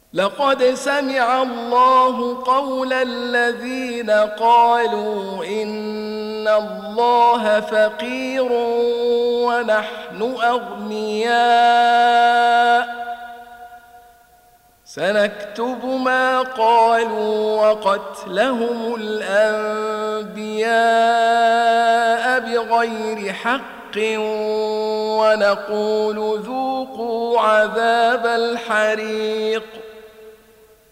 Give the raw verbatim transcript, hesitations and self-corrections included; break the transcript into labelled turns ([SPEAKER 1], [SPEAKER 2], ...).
[SPEAKER 1] لقد سمع الله قول الذين قالوا إن الله فقير ونحن أغنياء سنكتب ما قالوا وقتلهم الأنبياء بغير حق ونقول ذوقوا عذاب الحريق